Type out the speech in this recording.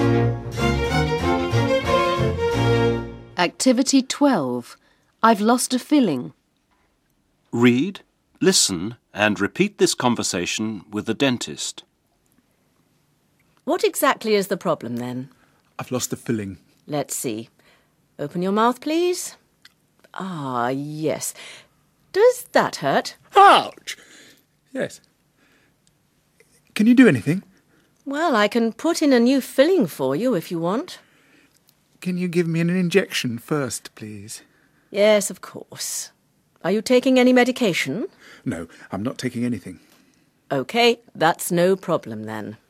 Activity 12. I've lost a filling. Read, listen and repeat this conversation with the dentist. What exactly is the problem then? I've lost the filling. Let's see. Open your mouth, please. Ah, yes. Does that hurt? Ouch! Yes. Can you do anything? Well, I can put in a new filling for you if you want. Can you give me an injection first, please? Yes, of course. Are you taking any medication? No, I'm not taking anything. OK, that's no problem then.